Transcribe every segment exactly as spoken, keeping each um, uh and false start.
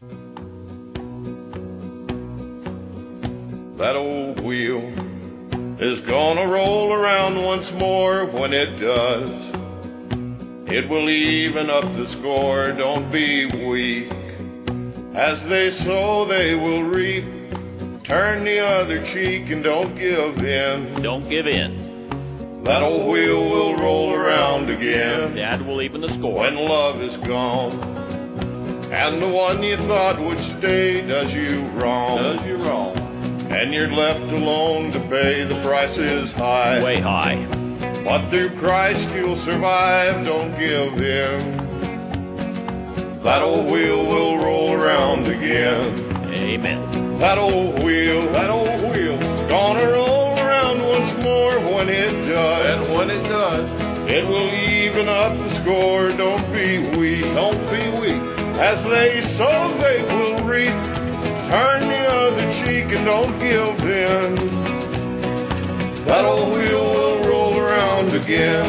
That old wheel is gonna roll around once more. When it does, it will even up the score. Don't be weak. As they sow, they will reap. Turn the other cheek and don't give in. Don't give in. That old wheel will roll around again. Dad will even the score. When love is gone, and the one you thought would stay does you wrong. Does you wrong. And you're left alone to pay. The price is high. Way high. But through Christ you'll survive. Don't give in. That old wheel will roll around again. Amen. That old wheel, that old wheel, gonna roll around once more. When it does, and when it does, it will even up the score. Don't be weak, don't be weak. As they sow, they will reap. Turn the other cheek and don't give in. That old wheel will roll around again.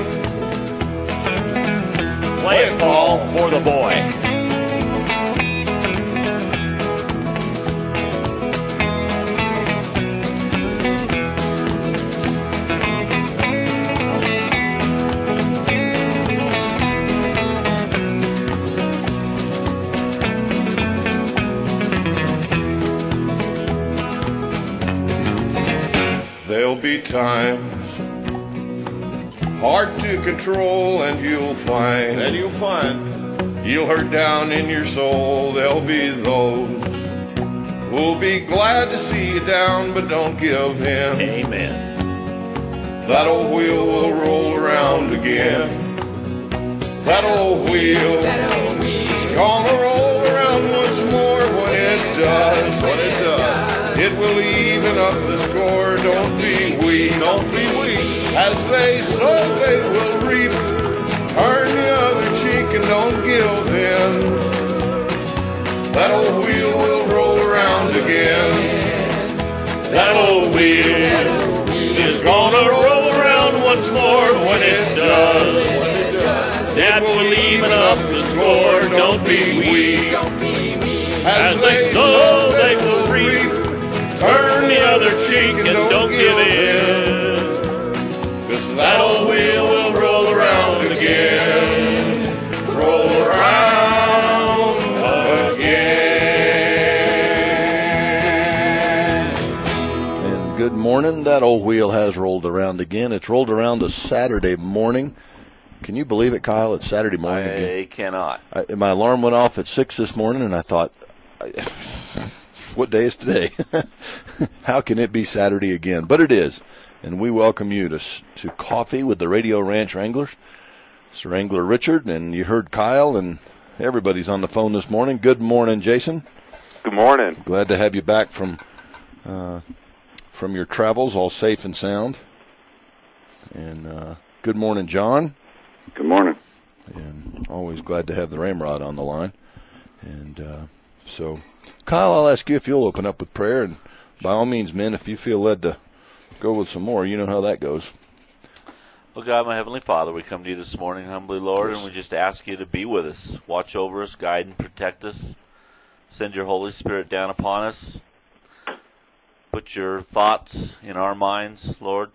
Play it, Paul, for the boy. There'll be times hard to control, and you'll find, and you'll find, you'll hurt down in your soul. There'll be those who'll be glad to see you down, but don't give in. Amen. That old wheel will roll around again. That old wheel, that old wheel is gonna roll around once more. When it does, when it does, it will even up the score. Don't be weak, don't be weak. As they sow, they will reap. Turn the other cheek and don't give in. That old wheel will roll around again. That old wheel is gonna roll around once more. When it does, it will even up the score. Don't be weak. As they sow, they will reap. Turn the other cheek and don't give in. 'Cause that old wheel will roll around again. Roll around again. And good morning. That old wheel has rolled around again. It's rolled around a Saturday morning. Can you believe it, Kyle? It's Saturday morning I again. I cannot. I, my alarm went off at six this morning, and I thought, what day is today? How can it be Saturday again? But it is. And we welcome you to to Coffee with the Radio Ranch Wranglers. It's Wrangler Richard, and you heard Kyle, and everybody's on the phone this morning. Good morning, Jason. Good morning. Glad to have you back from uh, from your travels, all safe and sound. And uh, good morning, John. Good morning. And always glad to have the Ramrod on the line. And uh, so, Kyle, I'll ask you if you'll open up with prayer. And by all means, men, if you feel led to go with some more, you know how that goes. Well, God, my Heavenly Father, we come to you this morning humbly, Lord, Yes. and we just ask you to be with us. Watch over us, guide and protect us. Send your Holy Spirit down upon us. Put your thoughts in our minds, Lord.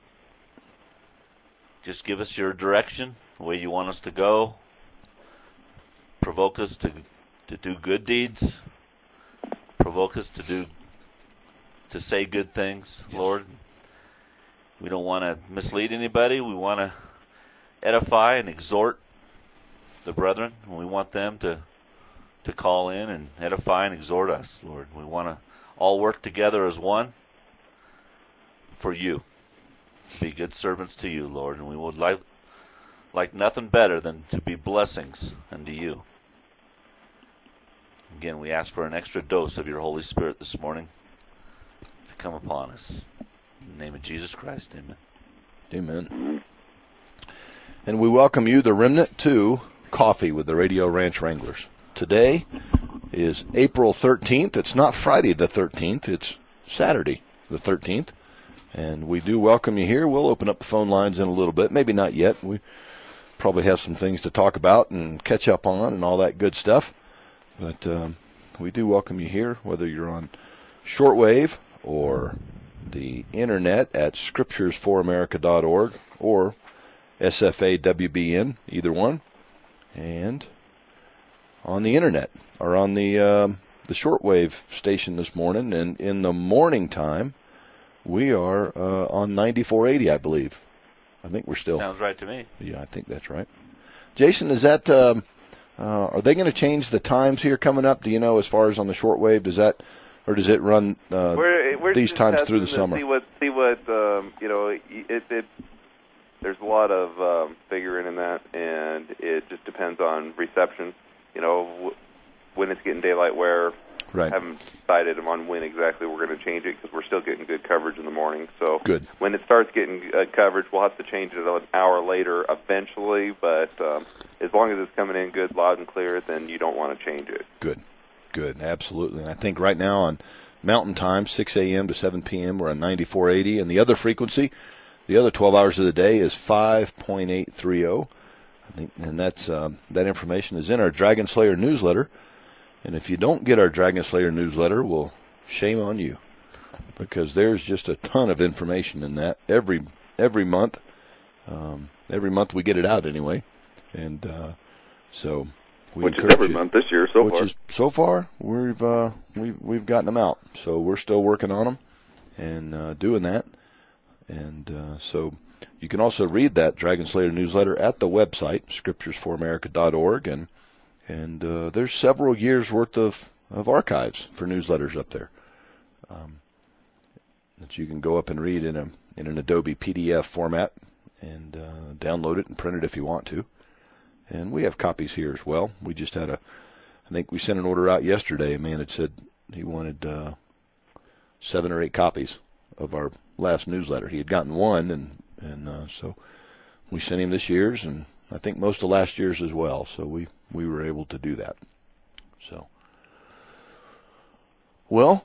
Just give us your direction, the way you want us to go. Provoke us to to do good deeds. Provoke us to do to say good things, Lord. We don't want to mislead anybody. We want to edify and exhort the brethren. And we want them to to call in and edify and exhort us, Lord. We want to all work together as one for you. Be good servants to you, Lord. And we would like, like nothing better than to be blessings unto you. Again, we ask for an extra dose of your Holy Spirit this morning to come upon us. In the name of Jesus Christ, amen. Amen. And we welcome you, the remnant, to Coffee with the Radio Ranch Wranglers. Today is April thirteenth. It's not Friday the thirteenth. It's Saturday the thirteenth. And we do welcome you here. We'll open up the phone lines in a little bit. Maybe not yet. We probably have some things to talk about and catch up on and all that good stuff. But um, we do welcome you here, whether you're on shortwave or the internet at scriptures for america dot org or S F A W B N, either one, and on the internet or on the um, the shortwave station this morning. And in the morning time, we are uh, on ninety-four eighty, I believe. I think we're still. Sounds right to me. Yeah, I think that's right. Jason, is that um, uh, are they going to change the times here coming up? Do you know, as far as on the shortwave, does that, or does it run uh, we're, we're these times through the summer? See what see what um, you know. It, it there's a lot of um, figuring in that, and it just depends on reception. You know, w- when it's getting daylight wear. Right. I haven't decided on when exactly we're going to change it because we're still getting good coverage in the morning. So good. When it starts getting uh, coverage, we'll have to change it an hour later eventually. But um, as long as it's coming in good, loud and clear, then you don't want to change it. Good, good, absolutely. And I think right now on Mountain Time, six a.m. to seven p.m., we're on ninety-four eighty, and the other frequency, the other twelve hours of the day, is five point eight three zero. I think, and that's um, that information is in our Dragon Slayer newsletter. And if you don't get our Dragon Slayer newsletter, well, shame on you, because there's just a ton of information in that every every month. Um, every month we get it out anyway, and uh, so we which is encourage every you, month this year so which far. Is, so far we've uh, we've we've gotten them out, so we're still working on them and uh, doing that. And uh, so you can also read that Dragon Slayer newsletter at the website scriptures for america dot org, and. And uh, there's several years' worth of, of archives for newsletters up there um, that you can go up and read in a in an Adobe P D F format and uh, download it and print it if you want to. And we have copies here as well. We just had a, I think we sent an order out yesterday. A man had said he wanted uh, seven or eight copies of our last newsletter. He had gotten one, and and uh, so we sent him this year's, and I think most of last year's as well. So we. We were able to do that. So, well,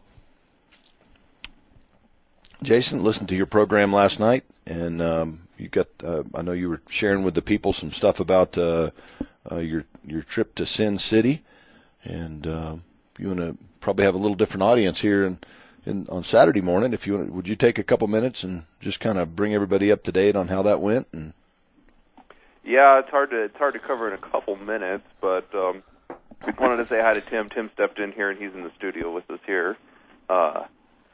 Jason, listened to your program last night, and um, you got. Uh, I know you were sharing with the people some stuff about uh, uh, your your trip to Sin City, and uh, you want to probably have a little different audience here in, in on Saturday morning. If you wanna, would you take a couple minutes and just kind of bring everybody up to date on how that went? And Yeah, it's hard to it's hard to cover in a couple minutes, but um, we wanted to say hi to Tim. Tim stepped in here, and he's in the studio with us here uh,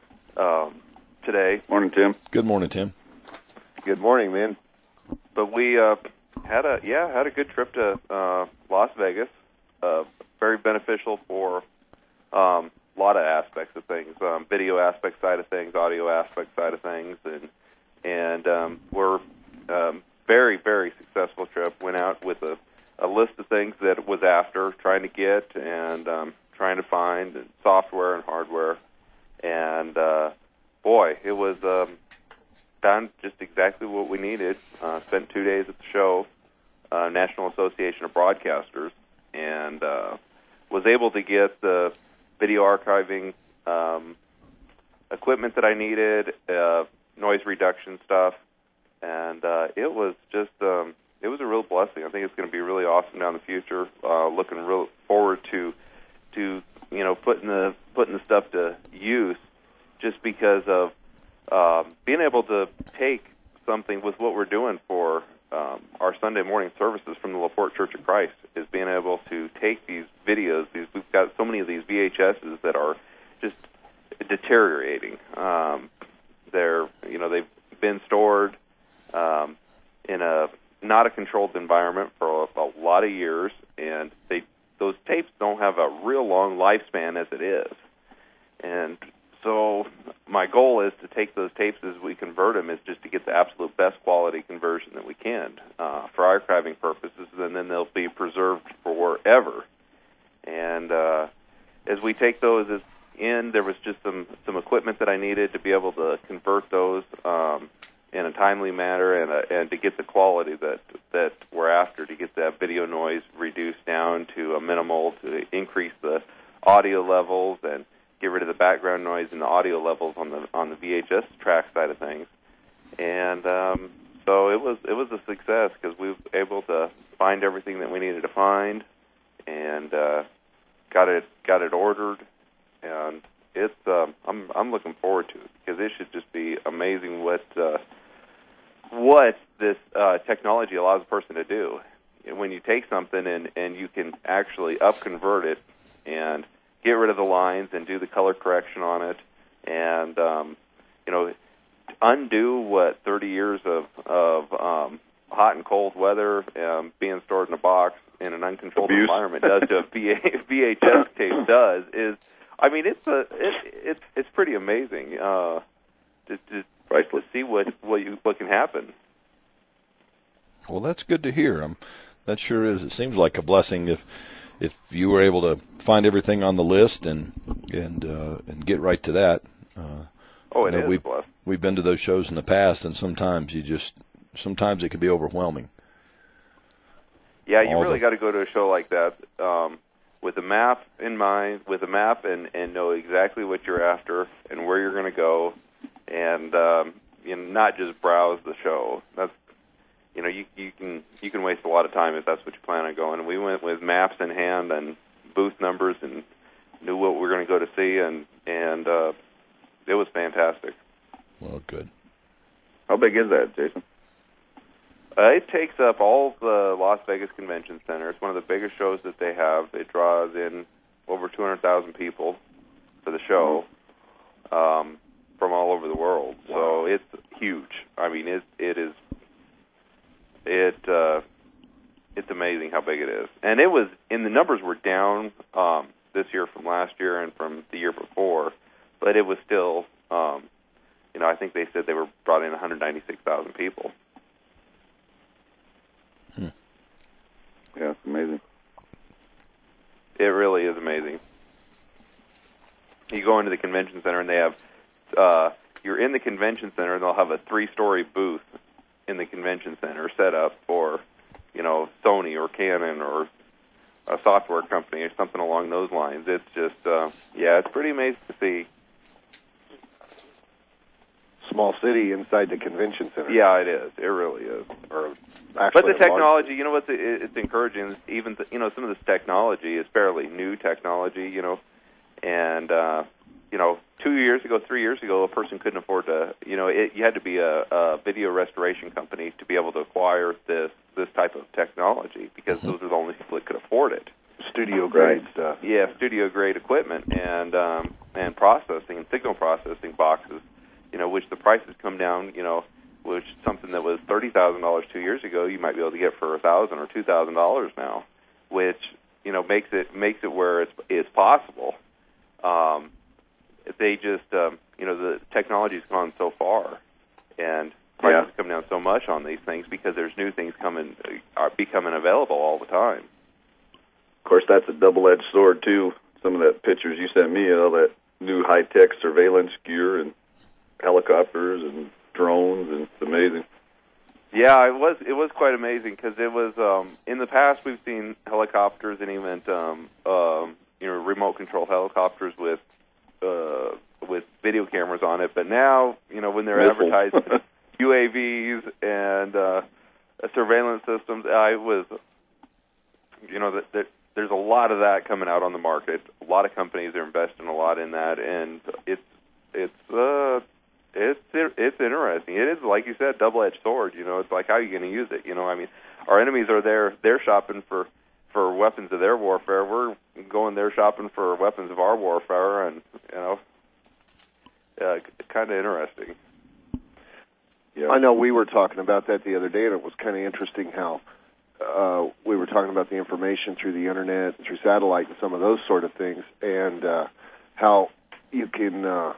um, today. Morning, Tim. Good morning, Tim. Good morning, man. But we uh, had a yeah had a good trip to uh, Las Vegas. Uh, very beneficial for um, a lot of aspects of things, um, video aspect side of things, audio aspect side of things, and and um, we're um, very, very successful trip. Went out with a, a list of things that it was after, trying to get and um, trying to find, and software and hardware. And, uh, boy, it was um, found just exactly what we needed. Uh, spent two days at the show, uh, National Association of Broadcasters, and uh, was able to get the video archiving um, equipment that I needed, uh, noise reduction stuff. And uh, it was just, um, it was a real blessing. I think it's going to be really awesome down the future. Uh, looking real forward to, to you know, putting the putting the stuff to use, just because of um, being able to take something with what we're doing for um, our Sunday morning services from the LaPorte Church of Christ, is being able to take these videos. These we've got so many of these V H S's that are just deteriorating. Um, they're, you know, they've been stored Um, in a not a controlled environment for a, a lot of years, and they those tapes don't have a real long lifespan as it is. And so my goal is to take those tapes as we convert them, is just to get the absolute best quality conversion that we can uh, for archiving purposes, and then they'll be preserved forever. And uh, as we take those in, there was just some, some equipment that I needed to be able to convert those um, in a timely manner, and uh, and to get the quality that that we're after, to get that video noise reduced down to a minimal, to increase the audio levels and get rid of the background noise and the audio levels on the on the V H S track side of things. And um, so it was it was a success, because we were able to find everything that we needed to find, and uh, got it got it ordered, and it's um, I'm I'm looking forward to it because it should just be amazing what uh, what this uh, technology allows a person to do. When you take something and, and you can actually up-convert it and get rid of the lines and do the color correction on it and, um, you know, undo what thirty years of, of um, hot and cold weather um, being stored in a box in an uncontrolled Abuse. environment does to a V H S tape does is, I mean, it's a, it, it's it's pretty amazing uh, to, to, to see what, what, you, what can happen. Well, that's good to hear. Um, that sure is. It seems like a blessing if if you were able to find everything on the list and and uh, and get right to that. Uh, oh, it you know, is we've, a blessing. We've been to those shows in the past, and sometimes you just sometimes it can be overwhelming. Yeah, you All really the- got to go to a show like that um, with a map in mind, with a map and, and know exactly what you're after and where you're going to go, and um, you know, not just browse the show. That's you know, you you can you can waste a lot of time if that's what you plan on going. And we went with maps in hand and booth numbers and knew what we were going to go to see, and and uh, it was fantastic. Well, good. How big is that, Jason? Uh, it takes up all the Las Vegas Convention Center. It's one of the biggest shows that they have. It draws in over two hundred thousand people for the show um, from all over the world. So it's huge. I mean, it it is it uh, it's amazing how big it is. And it was, and the numbers were down um, this year from last year and from the year before, but it was still, um, you know, I think they said they were brought in one hundred ninety-six thousand people. Yeah, it's amazing. It really is amazing. You go into the convention center and they have, uh, you're in the convention center and they'll have a three-story booth in the convention center set up for, you know, Sony or Canon or a software company or something along those lines. It's just, uh, yeah, it's pretty amazing to see. Small city inside the convention center. Yeah, it is. It really is. Or But actually the a large- technology, you know what? It's encouraging. Even you know, some of this technology is fairly new technology. You know, and uh, you know, two years ago, three years ago, a person couldn't afford to. You know, it, you had to be a, a video restoration company to be able to acquire this this type of technology because Mm-hmm. those are the only people that could afford it. studio grade stuff. Yeah, studio grade equipment and um, and processing and signal processing boxes. You know, which the prices come down. You know. Which something that was thirty thousand dollars two years ago, you might be able to get for a thousand or two thousand dollars now, which you know makes it makes it where it's it's possible. Um, they just um, you know the technology's gone so far, and prices Yeah. come down so much on these things because there's new things coming are becoming available all the time. Of course, that's a double-edged sword, too. Some of that pictures you sent me, all that new high-tech surveillance gear and helicopters and drones, and it's amazing. Yeah, it was it was quite amazing because it was um, in the past we've seen helicopters and even um, um, you know remote control helicopters with uh, with video cameras on it, but now you know when they're Missiles. advertising U A Vs and uh, surveillance systems, I was you know that, that there's a lot of that coming out on the market. A lot of companies are investing a lot in that, and it's it's. Uh, It's it's interesting. It is, like you said, double-edged sword. You know, it's like how are you going to use it? You know, I mean, our enemies are there. They're shopping for, for weapons of their warfare. We're going there shopping for weapons of our warfare, and you know, uh, kind of interesting. Yeah. I know we were talking about that the other day, and it was kind of interesting how uh, we were talking about the information through the internet and through satellite and some of those sort of things, and uh, how you can. Uh,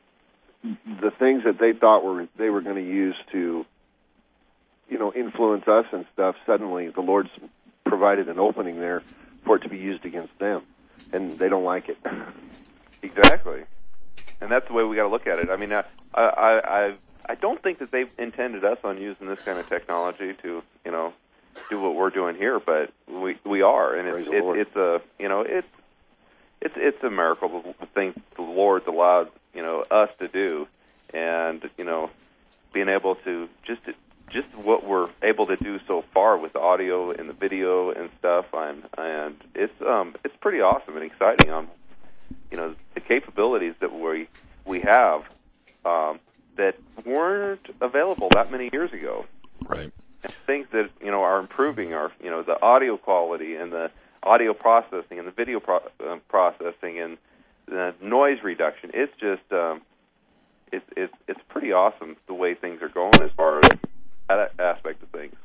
the things that they thought were they were going to use to, you know, influence us and stuff, suddenly the Lord's provided an opening there for it to be used against them, and they don't like it. Exactly, and that's the way we got to look at it. I mean, I I I, I don't think that they've intended us on using this kind of technology to, you know, do what we're doing here, but we we are, and it's Praise the Lord. it, it's a you know it's it's it's a miracle the thing the Lord's allowed you know us to do, and you know being able to just to just what we're able to do so far with the audio and the video and stuff, and and it's um it's pretty awesome and exciting. Um, you know, the capabilities that we we have um, that weren't available that many years ago. Right. And things that you know are improving are you know the audio quality and the audio processing and the video pro- uh, processing and the noise reduction. It's just um, it's it's it's pretty awesome the way things are going as far as that aspect of things.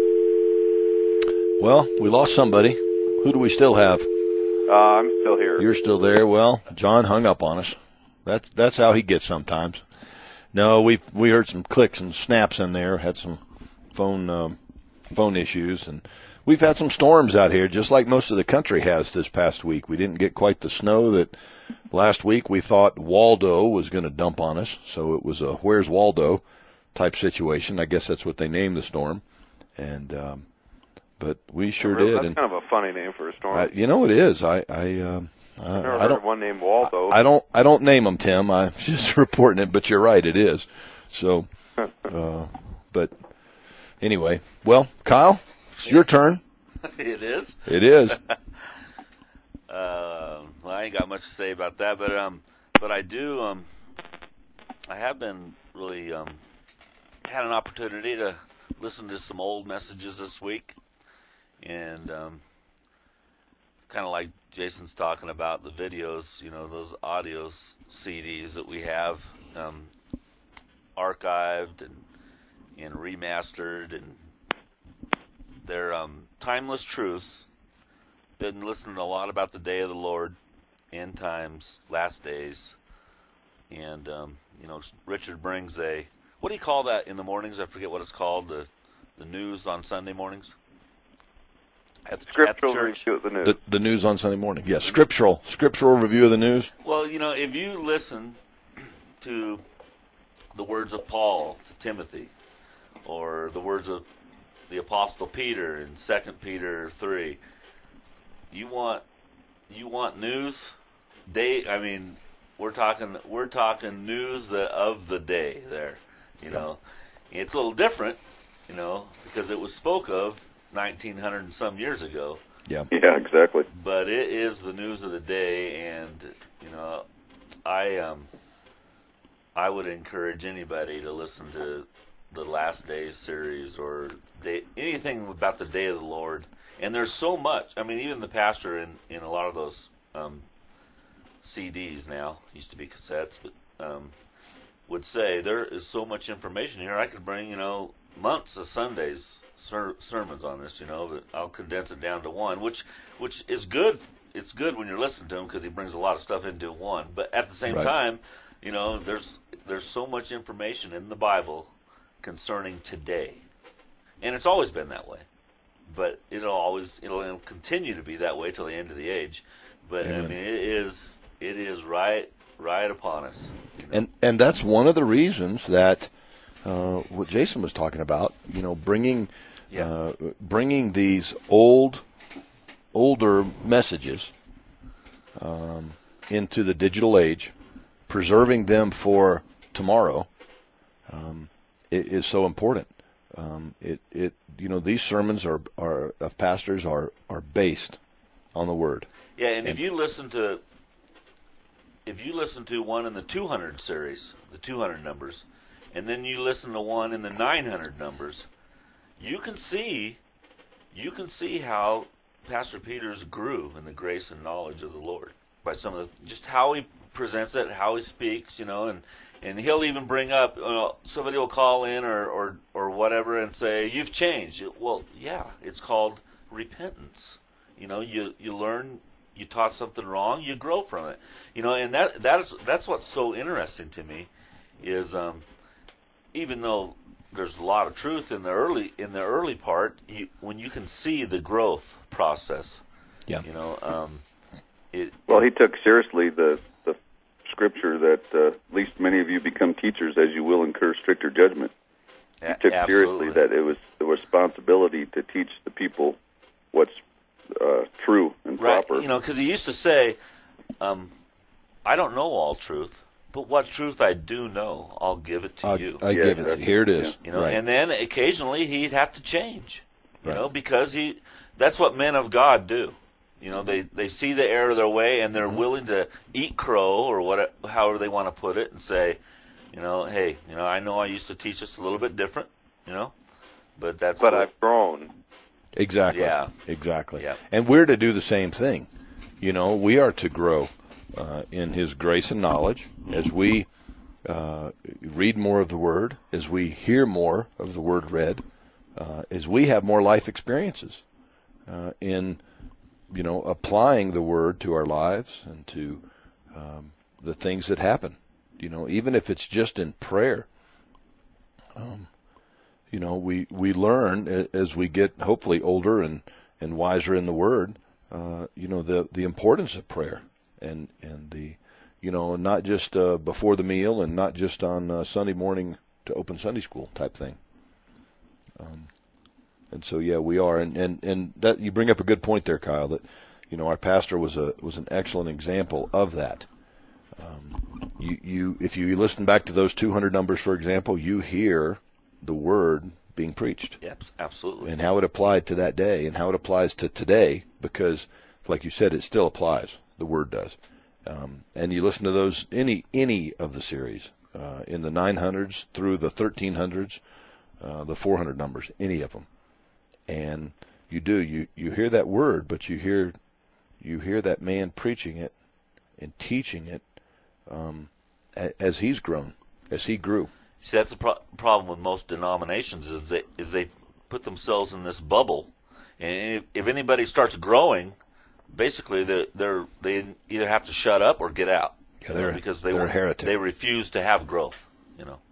Well, we lost somebody. Who do we still have? Uh, I'm still here. You're still there. Well, John hung up on us. That's that's how he gets sometimes. No, we we heard some clicks and snaps in there. Had some phone um, phone issues, and we've had some storms out here, just like most of the country has this past week. We didn't get quite the snow that last week we thought Waldo was going to dump on us. So it was a "Where's Waldo" type situation. I guess that's what they named the storm. And um, but we sure really, did. That's and kind of a funny name for a storm. I, you know it is. I I, um, I've I, never I heard don't of one named Waldo. I don't I don't name them, Tim. I'm just reporting it. But you're right, it is. So, uh, but anyway, well, Kyle, it's your turn. It is. It is. uh, well, I ain't got much to say about that, but um, but I do um, I have been really um, had an opportunity to listen to some old messages this week, and um, kind of like Jason's talking about the videos, you know, those audio C Ds that we have um, archived and and remastered, and they're um, timeless truths. Been listening a lot about the day of the Lord, end times, last days, and um, you know, Richard brings a, what do you call that in the mornings? I forget what it's called. The the news on Sunday mornings. At the, Scriptural at the church. review of the news. The, the news on Sunday morning. Yes, scriptural scriptural review of the news. Well, you know, if you listen to the words of Paul to Timothy, or the words of the Apostle Peter in Second Peter three, you want you want news. Day, I mean, we're talking we're talking news that of the day. There, you know, it's a little different, you know, because it was spoke of nineteen hundred and some years ago. Yeah. Yeah, exactly. But it is the news of the day, and you know, I um, I would encourage anybody to listen to the Last Days series or day, anything about the Day of the Lord. And there's so much. I mean, even the pastor in, in a lot of those um, C Ds now, used to be cassettes, but um, would say there is so much information here. I could bring, you know, months of Sundays ser- sermons on this, you know, but I'll condense it down to one, which which is good. It's good when you're listening to him because he brings a lot of stuff into one. But at the same Right. time, you know, there's there's so much information in the Bible concerning today, and it's always been that way. But it'll always it'll, it'll continue to be that way till the end of the age. But Amen. I mean, it is it is right right upon us. You know? And and that's one of the reasons that uh, what Jason was talking about, you know, bringing Yeah. uh, bringing these old older messages um, into the digital age, preserving them for tomorrow, um, it is so important. Um, it it you know, these sermons are are of pastors are are based on the Word. Yeah, and, And- if you listen to if you listen to one in the two hundred series, the two hundred numbers, and then you listen to one in the nine hundred numbers, you can see you can see how Pastor Peters grew in the grace and knowledge of the Lord by some of the, just how he presents it, how he speaks, you know, and and he'll even bring up, you know, somebody will call in or, or or whatever and say, "You've changed." Well, yeah, it's called repentance. You know, you you learn, you taught something wrong, you grow from it. You know, and that that is that's what's so interesting to me is um, even though there's a lot of truth in the early in the early part, you, when you can see the growth process. Yeah. You know, um, it. Well, he took seriously the the scripture that uh, at least many of you become teachers, as you will incur stricter judgment. He a- took absolutely. seriously that it was the responsibility to teach the people what's uh, true and Right, proper. you know, because he used to say, um, "I don't know all truth, but what truth I do know, I'll give it to I'll, you. I Yeah, give it. exactly. Here it is. You know, right. and then occasionally he'd have to change. You Right. know, because he that's what men of God do. You know, they, they see the error of their way, and they're Mm-hmm. willing to eat crow, or what, however they want to put it, and say, you know, hey, you know, I know I used to teach this a little bit different, you know, but that's But what, I've grown. Exactly. Yeah. Exactly. Yeah. And we're to do the same thing. You know, we are to grow uh, in His grace and knowledge as we uh, read more of the Word, as we hear more of the Word read, uh, as we have more life experiences uh, in, you know, applying the Word to our lives and to um, the things that happen. You know, even if it's just in prayer. Um, you know, we, we learn as we get hopefully older and, and wiser in the Word, uh, you know, the, the importance of prayer and, and the, you know, not just uh, before the meal and not just on uh, Sunday morning to open Sunday school type thing. Um, and so, yeah, we are. And, and, and that you bring up a good point there, Kyle, that, you know, our pastor was a was an excellent example of that. Um, you, you, if you listen back to those two hundred numbers, for example, you hear the Word being preached. Yep, absolutely. And how it applied to that day and how it applies to today, because, like you said, it still applies. The Word does. Um, and you listen to those, any any of the series, uh, in the nine hundreds through the thirteen hundreds, uh, the four hundred numbers, any of them. And you do, you, you hear that Word, but you hear you hear that man preaching it and teaching it um, as he's grown, as he grew. See, that's the pro- problem with most denominations is they is they put themselves in this bubble, and if, if anybody starts growing, basically they they're they either have to shut up or get out. Yeah, you know, they're because they they're a won't- heretic. They refuse to have growth. You know.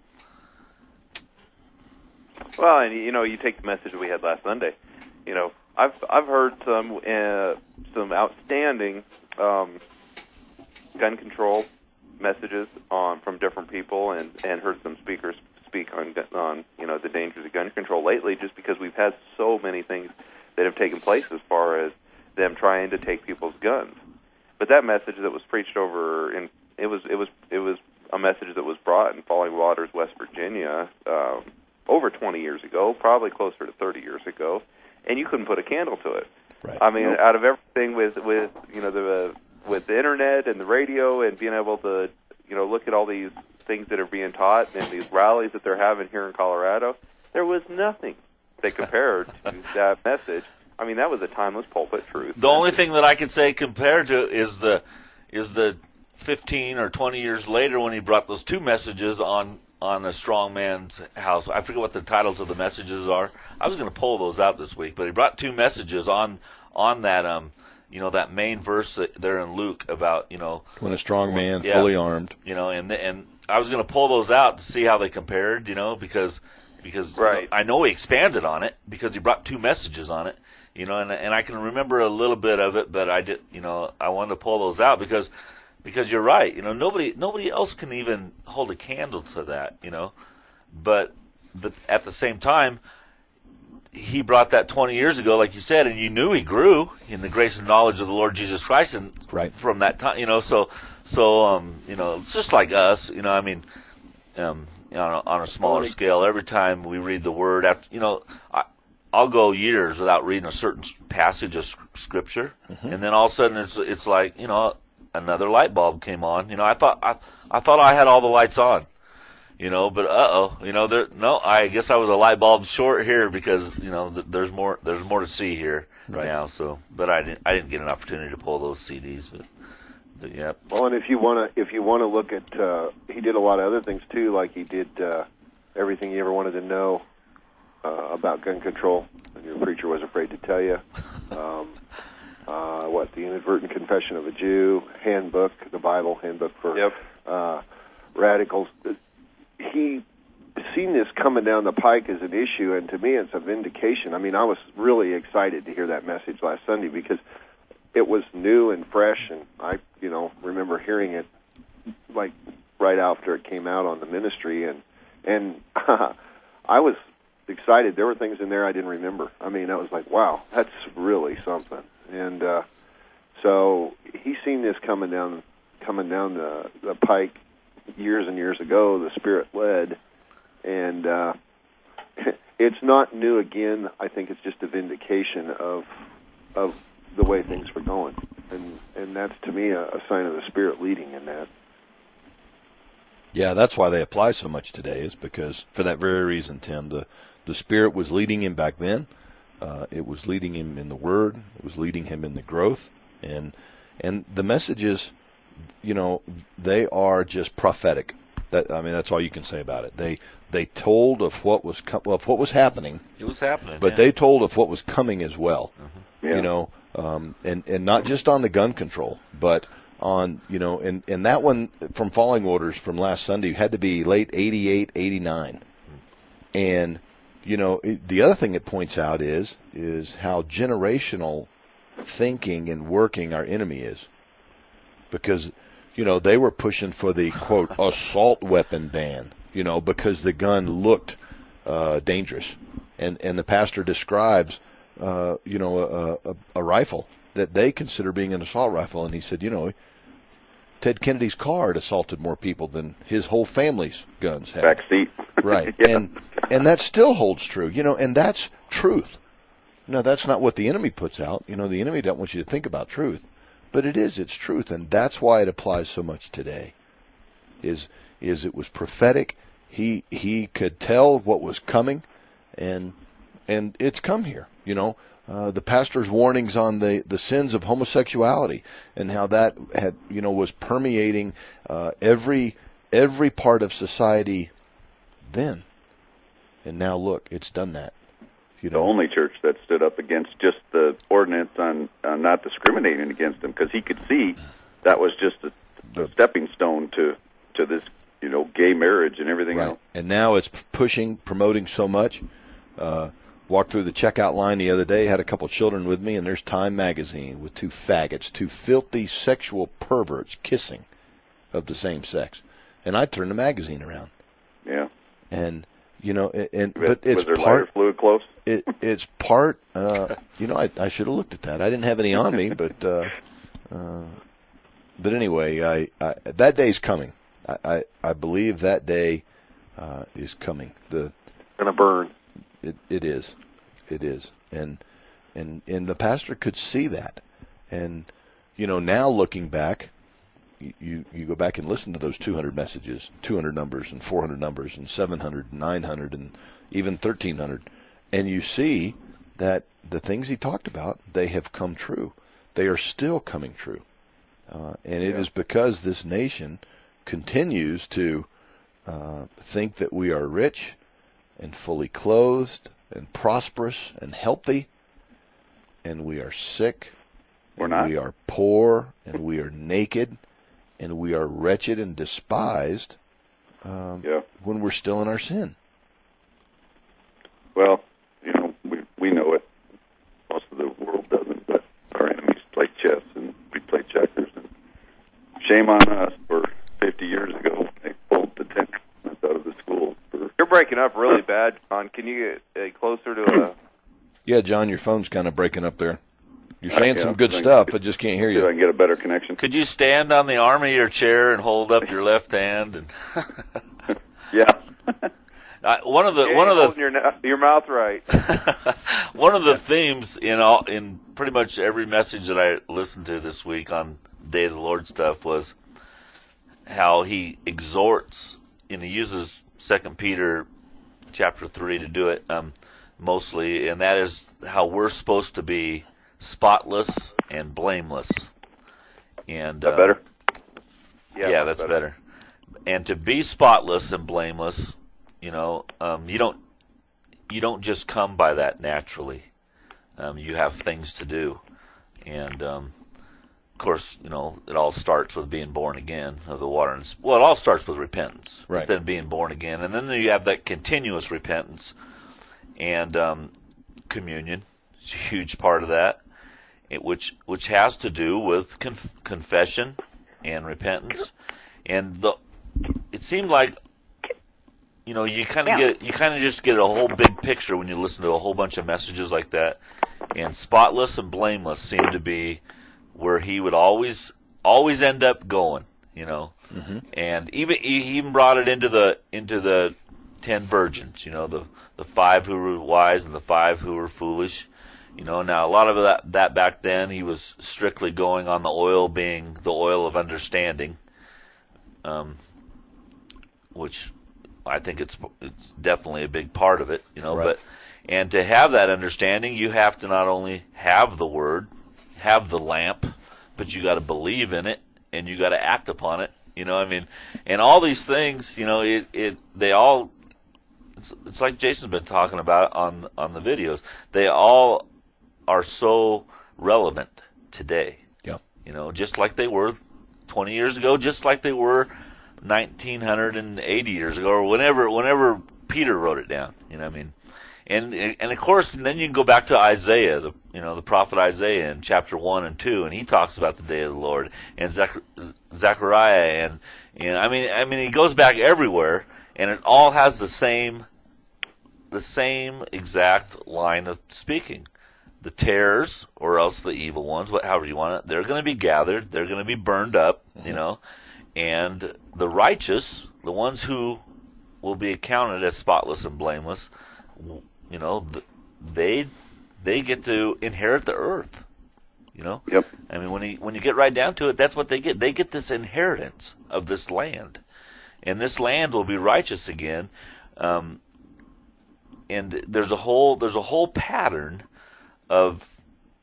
Well, and you know, you take the message that we had last Sunday. You know, I've I've heard some uh, some outstanding um, gun control messages on from different people, and, and heard some speakers speak on on you know the dangers of gun control lately. Just because we've had so many things that have taken place as far as them trying to take people's guns. But that message that was preached over in it was it was it was a message that was brought in Falling Waters, West Virginia, um, over twenty years ago, probably closer to thirty years ago, and you couldn't put a candle to it. Right. I mean, out of everything with with you know the with the internet and the radio and being able to you know look at all these things that are being taught and these rallies that they're having here in Colorado, there was nothing that compared to that message. I mean, that was a timeless pulpit truth. The only thing that I can say compared to is the is the fifteen or twenty years later when he brought those two messages on on a strong man's house. I forget what the titles of the messages are. I was going to pull those out this week, but he brought two messages on on that um you know that main verse that there in Luke about you know When a strong man, Yeah. fully armed. you know and and I was going to pull those out to see how they compared, you know, because because you know, Right. I know he expanded on it because he brought two messages on it. You know, and and I can remember a little bit of it, but I did, you know, I wanted to pull those out because because you're right. You know, nobody nobody else can even hold a candle to that. You know, but but at the same time, he brought that twenty years ago, like you said, and you knew he grew in the grace and knowledge of the Lord Jesus Christ, and Right. from that time, you know, so so um, you know, it's just like us. You know, I mean, um, you know, on a, on a smaller scale, every time we read the Word, after you know. I, I'll go years without reading a certain passage of Scripture, mm-hmm. and then all of a sudden it's it's like you know another light bulb came on. You know, I thought I I thought I had all the lights on, you know, but uh oh, you know, there no, I guess I was a light bulb short here because you know th- there's more there's more to see here Right. now. So, but I didn't I didn't get an opportunity to pull those C Ds, but, but yeah. Well, and if you want to, if you want to look at, uh, he did a lot of other things too, like he did uh, everything you ever wanted to know uh, about gun control, and your preacher was afraid to tell you. Um, uh, what the Inadvertent Confession of a Jew, handbook, the Bible handbook for Yep. uh, radicals. He seen this coming down the pike as an issue, and to me, it's a vindication. I mean, I was really excited to hear that message last Sunday because it was new and fresh, and I, you know, remember hearing it like right after it came out on the ministry, and and I was excited. There were things in there I didn't remember. I mean, I was like, wow, that's really something. And uh, so he's seen this coming down, coming down the, the pike, years and years ago, the Spirit led, and uh, it's not new again. I think it's just a vindication of of the way things were going, and and that's to me a, a sign of the Spirit leading in that. Yeah, that's why they apply so much today, is because for that very reason, Tim. The the Spirit was leading him back then. Uh, it was leading him in the Word. It was leading him in the growth, and and the messages, you know, they are just prophetic. That I mean, that's all you can say about it. They they told of what was com- of what was happening. It was happening, but yeah. they told of what was coming as well. Mm-hmm. Yeah. You know, um, and and not just on the gun control, but on, you know, and, and that one from Falling Orders from last Sunday had to be late eighty-eight, eighty-nine. And, you know, it, the other thing it points out is, is how generational thinking and working our enemy is. Because, you know, they were pushing for the, quote, assault weapon ban, you know, because the gun looked uh, dangerous. And, and the pastor describes, uh, you know, a, a, a rifle that they consider being an assault rifle. And he said, you know, Ted Kennedy's car had assaulted more people than his whole family's guns had. Back seat. Right. Yeah. And and that still holds true, you know, and that's truth. No, that's not what the enemy puts out. You know, the enemy doesn't want you to think about truth. But it is, it's truth, and that's why it applies so much today. Is is it was prophetic. He he could tell what was coming, and and it's come here, you know. Uh, the pastor's warnings on the, the sins of homosexuality and how that had, you know, was permeating uh, every every part of society then. And now look, it's done that. You The know, only church that stood up against just the ordinance on uh, not discriminating against them, because he could see that was just a, a stepping stone to to this, you know, gay marriage and everything right. else. And now it's pushing, promoting so much. Uh, walked through the checkout line the other day, had a couple children with me, and there's Time magazine with two faggots, two filthy sexual perverts kissing of the same sex. And I turned the magazine around. Yeah. And, you know, and Was, but it's was there part lighter fluid close? it, it's part, uh, you know, I, I should have looked at that. I didn't have any on me, but, uh, uh, but anyway, I, I, that day's coming. I, I, I believe that day, uh, is coming. The, Gonna burn. it, it is, it is. And, and, and the pastor could see that. And, you know, now looking back, you, you go back and listen to those two hundred messages, two hundred numbers and four hundred numbers and seven hundred and nine hundred and even thirteen hundred. And you see that the things he talked about, they have come true. They are still coming true. Uh, and it Yeah. is because this nation continues to uh, think that we are rich and fully clothed and prosperous and healthy, and we are sick, We're and not. we are poor, and we are naked, and we are wretched and despised um, Yeah. when we're still in our sin. Well, you know, we we know it. Most of the world doesn't, but our enemies play chess and we play checkers. And shame on us for fifty years ago they pulled the Ten Commandments out of the schools. For, You're breaking up really bad, John. Can you get uh, closer to a... Yeah, John, your phone's kind of breaking up there. You're saying Yeah, some good I think- stuff. I just can't hear see if I you. can get a better connection. Could you stand on the arm of your chair and hold up your left hand? And Yeah. uh, one of the Yeah, one of you're the holding your, na- your mouth right. one of the themes in all in pretty much every message that I listened to this week on Day of the Lord stuff was how he exhorts, and he uses Second Peter chapter three to do it um, mostly, and that is how we're supposed to be spotless and blameless. And Is that uh, better? Yeah, that's better. And to be spotless and blameless, you know, um, you don't you don't just come by that naturally. Um, you have things to do, and um, of course, you know, it all starts with being born again of the water. And, well, it all starts with repentance, Right. then being born again, and then you have that continuous repentance and um, communion. It's a huge part of that, it, which which has to do with conf- confession and repentance. And the it seemed like, you know, you kind of Yeah. get you kind of just get a whole big picture when you listen to a whole bunch of messages like that. And spotless and blameless seemed to be where he would always always end up going. you know. Mm-hmm. And even he even brought it into the into the ten virgins, you know, the the five who were wise and the five who were foolish. You know, now a lot of that that back then he was strictly going on the oil being the oil of understanding, um, which I think it's it's definitely a big part of it. You know, right. but and to have that understanding, you have to not only have the word, have the lamp, but you got to believe in it and you got to act upon it. You know, I mean, and all these things, you know, it it they all. It's, it's like Jason's been talking about on on the videos. They all are so relevant today. Yeah. You know, just like they were twenty years ago, just like they were nineteen eighty years ago, or whenever whenever Peter wrote it down. You know what I mean? And and of course, and then you can go back to Isaiah, the you know the prophet Isaiah in chapter one and two, and he talks about the day of the Lord, and Zach, Zechariah, and and I mean I mean he goes back everywhere, and it all has the same the same exact line of speaking. The tares, or else the evil ones, however you want it, they're going to be gathered, they're going to be burned up, mm-hmm. you know, and the righteous, the ones who will be accounted as spotless and blameless, you know, they they get to inherit the earth, you know. Yep. I mean, when you when you get right down to it, that's what they get. They get this inheritance of this land, and this land will be righteous again. Um, and there's a whole there's a whole pattern of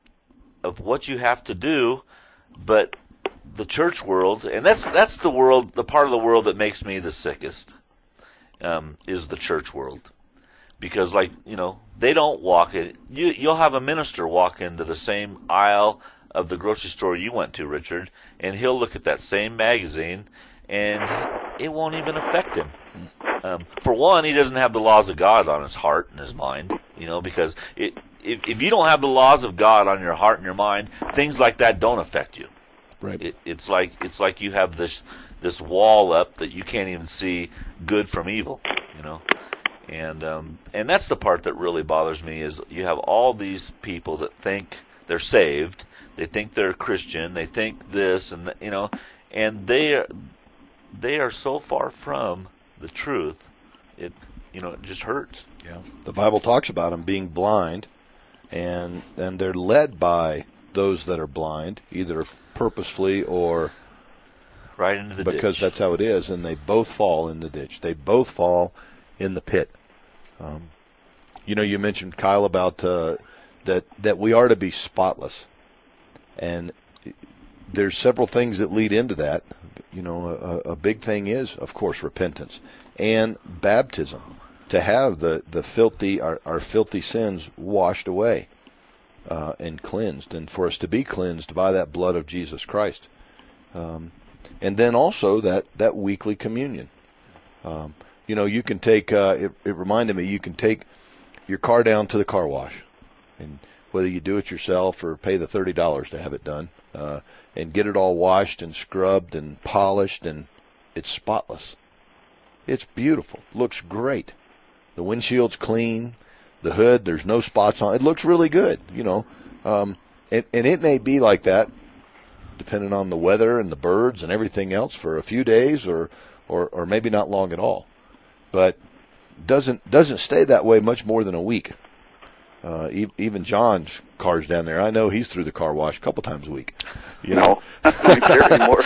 of what you have to do, but the church world, and that's that's the world, the part of the world that makes me the sickest, um, is the church world, because like you know they don't walk it. You you'll have a minister walk into the same aisle of the grocery store you went to, Richard, and he'll look at that same magazine, and it won't even affect him. Um, for one, he doesn't have the laws of God on his heart and his mind, you know, because it. If, if you don't have the laws of God on your heart and your mind, things like that don't affect you. Right. It, it's like it's like you have this this wall up that you can't even see good from evil, you know. And um, and that's the part that really bothers me is you have all these people that think they're saved, they think they're Christian, they think this and you know, and they are, they are so far from the truth. It you know it just hurts. Yeah. The Bible talks about them being blind. And and they're led by those that are blind, either purposefully or right into the because ditch. That's how it is, and they both fall in the ditch. They both fall in the pit. Um, you know, you mentioned, Kyle, about uh, that that we are to be spotless, and there's several things that lead into that. You know, a, a big thing is, of course, repentance and baptism. To have the, the filthy, our, our filthy sins washed away uh, and cleansed, and for us to be cleansed by that blood of Jesus Christ. Um, and then also that, that weekly communion. Um, you know, you can take, uh, it, it reminded me, you can take your car down to the car wash, and whether you do it yourself or pay the thirty dollars to have it done, uh, and get it all washed and scrubbed and polished, and it's spotless. It's beautiful. Looks great. The windshield's clean. The hood, there's no spots on it. It looks really good, you know. Um, and, and it may be like that, depending on the weather and the birds and everything else, for a few days or, or, or maybe not long at all. But doesn't doesn't stay that way much more than a week. Uh, e- even John's car's down there. I know he's through the car wash a couple times a week. You know, anymore.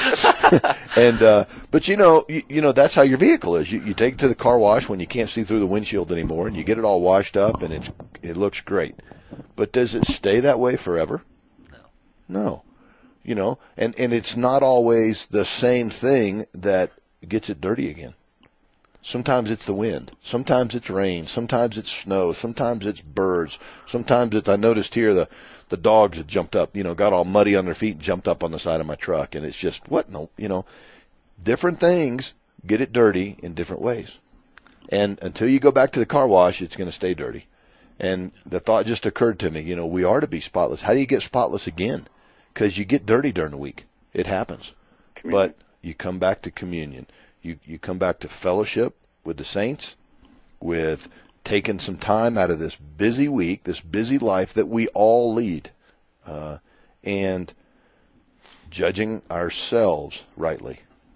and uh, but you know, you, you know that's how your vehicle is. You, you take it to the car wash when you can't see through the windshield anymore, and you get it all washed up, and it's it looks great. But does it stay that way forever? No. No. You know, and and it's not always the same thing that gets it dirty again. Sometimes it's the wind. Sometimes it's rain. Sometimes it's snow. Sometimes it's birds. Sometimes it's, I noticed here, the, the dogs had jumped up, you know, got all muddy on their feet and jumped up on the side of my truck. And it's just, what? No, you know, different things get it dirty in different ways. And until you go back to the car wash, it's going to stay dirty. And the thought just occurred to me, you know, we are to be spotless. How do you get spotless again? Because you get dirty during the week. It happens. Communion. But you come back to communion. You you come back to fellowship with the saints, with taking some time out of this busy week, this busy life that we all lead, uh, and judging ourselves rightly.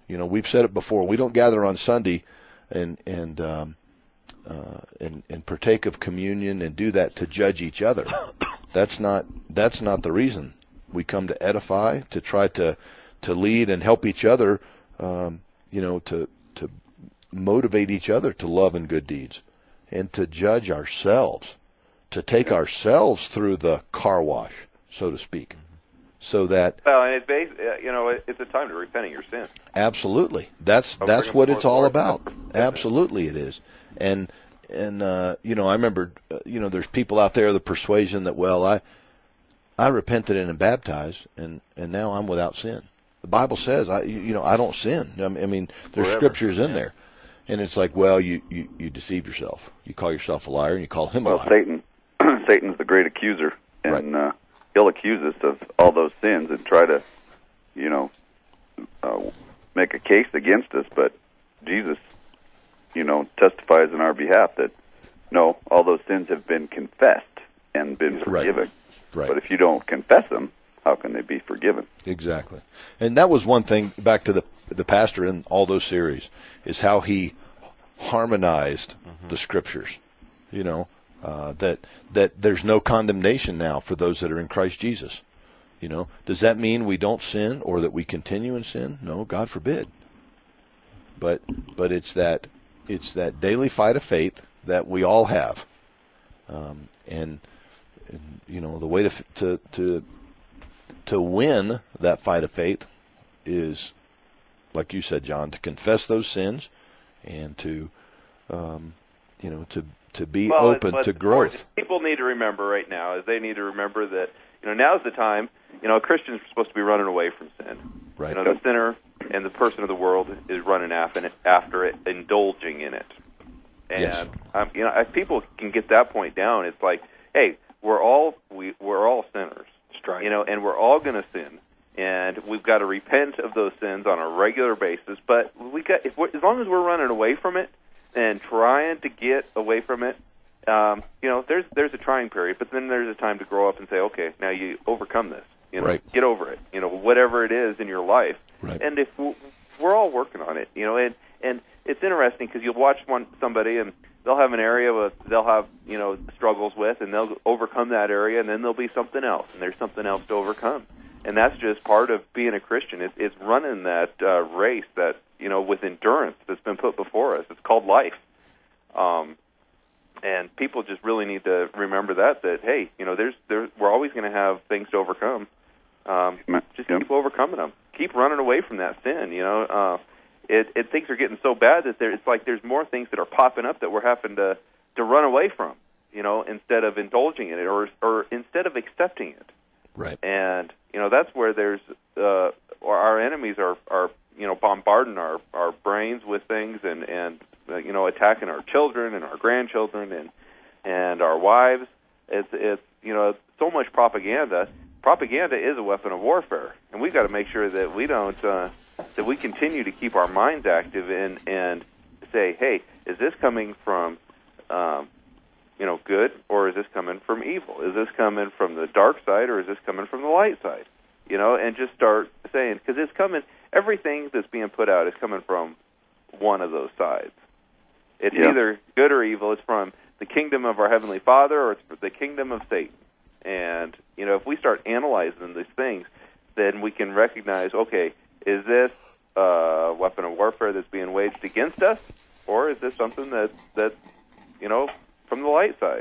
You know, we've said it before. We don't gather on Sunday and and um, uh, and and partake of communion and do that to judge each other. That's not that's not the reason. We come to edify, to try to to lead and help each other. Um, you know, to to motivate each other to love and good deeds, and to judge ourselves, to take ourselves through the car wash, so to speak. So that well, and it's based, you know, it's a time to repent of your sin. Absolutely, that's I'll that's what it's all Lord. about. Absolutely, it is. And and uh, you know, I remember, uh, you know, there's people out there the persuasion that, well, I I repented and am baptized, and and now I'm without sin. The Bible says, I you know, I don't sin. I mean, there's Forever. scriptures in there, and it's like, well, you you you deceive yourself. You call yourself a liar, and you call him a Well, liar. Satan, Satan's the great accuser, and Right. uh, he'll accuse us of all those sins and try to, you know, uh, make a case against us. But Jesus, you know, testifies in our behalf that no, all those sins have been confessed and been Right. forgiven. Right. But if you don't confess them, how can they be forgiven? Exactly. And that was one thing, back to the the pastor in all those series, is how he harmonized the scriptures. You know, uh, that that there's no condemnation now for those that are in Christ Jesus. You know, does that mean we don't sin or that we continue in sin? No, God forbid. But but it's that it's that daily fight of faith that we all have, um, and, and you know the way to to to to win that fight of faith is, like you said, John, to confess those sins and to um, you know to to be Well, open but to growth. People need to remember right now is they need to remember that, you know, now's the time. You know, Christians are supposed to be running away from sin. Right. You know, the sinner and the person of the world is running after after it, indulging in it. And Yes. um, you know, if people can get that point down, it's like, hey, we're all we we're all sinners. Strike. You know, and we're all going to sin, and we've got to repent of those sins on a regular basis. But we got if we're, as long as we're running away from it and trying to get away from it, um, you know, there's there's a trying period. But then there's a time to grow up and say, okay, now you overcome this. You know, Right. get over it. You know, whatever it is in your life. Right. And if w- we're all working on it, you know, and and it's interesting because you'll watch one somebody and they'll have an area with they'll have you know struggles with, and they'll overcome that area, and then there'll be something else, and there's something else to overcome, and that's just part of being a Christian. It's, it's running that uh, race that you know with endurance that's been put before us. It's called life, um, and people just really need to remember that that hey, you know, there's there's we're always going to have things to overcome. Um, just Yep. keep overcoming them. Keep running away from that sin. You know. Uh, It, it things are getting so bad that there, it's like there's more things that are popping up that we're having to, to run away from, you know, instead of indulging in it or or instead of accepting it. Right. And you know that's where there's uh, or our enemies are, are you know bombarding our, our brains with things and and uh, you know attacking our children and our grandchildren and and our wives. It's it's you know so much propaganda. Propaganda is a weapon of warfare, and we've got to make sure that we don't. Uh, that we continue to keep our minds active and and say, hey, is this coming from, um, you know, good, or is this coming from evil? Is this coming from the dark side, or is this coming from the light side? You know, and just start saying, because it's coming, everything that's being put out is coming from one of those sides. It's Yeah. either good or evil. It's from the kingdom of our Heavenly Father, or it's from the kingdom of Satan. And, you know, if we start analyzing these things, then we can recognize, okay, is this a weapon of warfare that's being waged against us, or is this something that that you know from the light side?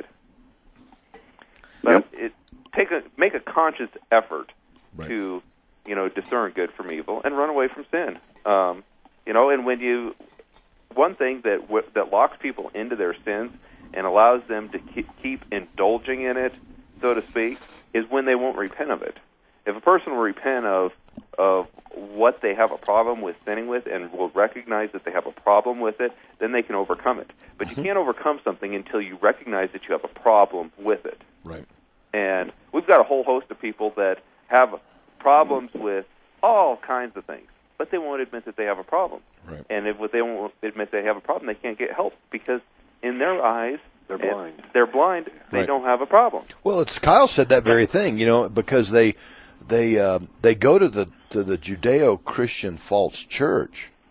But Yep. it take a make a conscious effort Right. to you know discern good from evil and run away from sin. Um, you know, and when you one thing that w- that locks people into their sins and allows them to keep, keep indulging in it, so to speak, is when they won't repent of it. If a person will repent of of what they have a problem with sinning with and will recognize that they have a problem with it, then they can overcome it. But you can't overcome something until you recognize that you have a problem with it. Right. And we've got a whole host of people that have problems with all kinds of things, but they won't admit that they have a problem. Right. And if they won't admit they have a problem, they can't get help because in their eyes, They're it- blind. They're blind. They Right. don't have a problem. Well, it's Kyle said that very thing, you know, because they they uh, they go to the to the Judeo-Christian false church,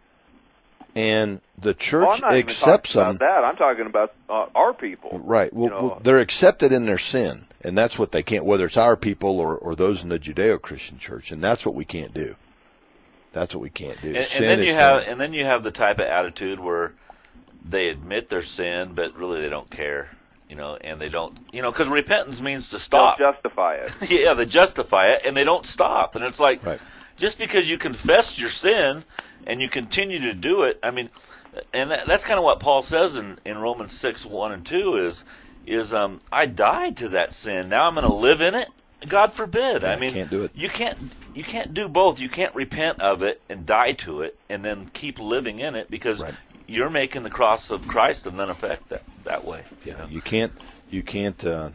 And the Oh, church I'm not even accepts talking them. about that. I'm talking about uh, our people. Right. Well, You know, well, they're accepted in their sin, and that's what they can't, whether it's our people or, or those in the Judeo-Christian church, and that's what we can't do. That's what we can't do. And, and Sin then is you have, sin. and then you have the type of attitude where they admit their sin, but really they don't care, you know, and they don't, you know, because repentance means to stop. They'll justify it. Yeah, they justify it, and they don't stop. And it's like, Right. just because you confess your sin and you continue to do it, I mean, and that, that's kind of what Paul says in, in Romans six, one and two is, is um, I died to that sin. Now I'm going to live in it? God forbid. Yeah, I mean, can't do it. you can't you can't do both. You can't repent of it and die to it and then keep living in it because Right. you're making the cross of Christ of none effect that, that way. You know? You can't, you can't uh,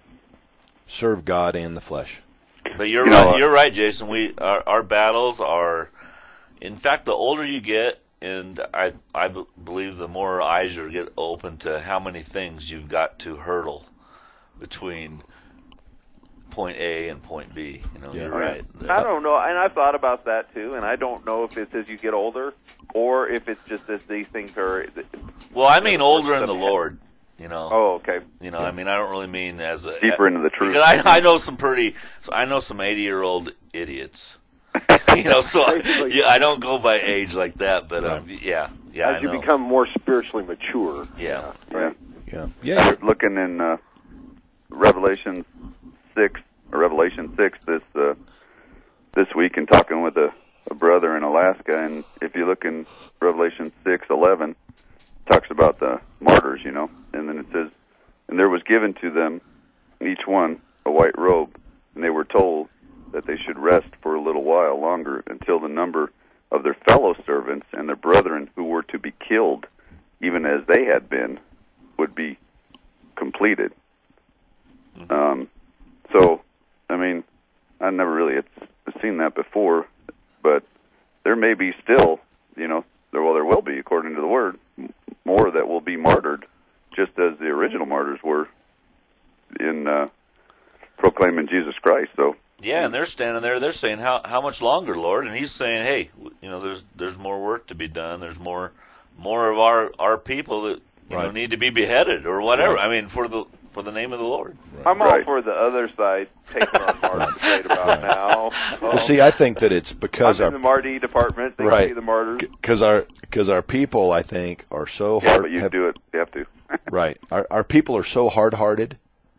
serve God and the flesh. But you're You right. know, uh, You're right, Jason. We our, our battles are, in fact, the older you get, and I I b- believe the more eyes you get open to how many things you've got to hurdle between point A and point B. You know, Yeah. you're right. I don't know, and I've thought about that too, and I don't know if it's as you get older or if it's just as these things are. Well, I mean older in the Lord. You know. Oh, okay. You know, I mean, I don't really mean as a Deeper into the truth. Because I I know some pretty, I know some eighty year old idiots. You know, so I, yeah, I don't go by age like that, but um, yeah, yeah, I As you know. become more spiritually mature. Yeah. Right. Yeah. I Yeah. was looking in uh, Revelation six or Revelation six this uh, this week and talking with a, a brother in Alaska, and if you look in Revelation six eleven, it talks about the martyrs, you know, and then it says, and there was given to them each one a white robe, and they were told that they should rest for a little while longer until the number of their fellow servants and their brethren who were to be killed, even as they had been, would be completed. Um, so, I mean, I never really had seen that before, but there may be still, you know, there, well, there will be, according to the Word, m- more that will be martyred, just as the original martyrs were in uh, proclaiming Jesus Christ. So, Yeah, and they're standing there. They're saying, "How how much longer, Lord?" And He's saying, "Hey, you know, there's there's more work to be done. There's more more of our, our people that you know Right. need to be beheaded or whatever. Right. I mean, for the for the name of the Lord." I'm all Right. for the other side taking our martyrs right about now. Well, see, I think that it's because I'm our in the Marty department. They Right. see the martyrs. because our because our people, I think, are so yeah, hard. but you have- do it, you have to. Right. Our our people are so hard-hearted,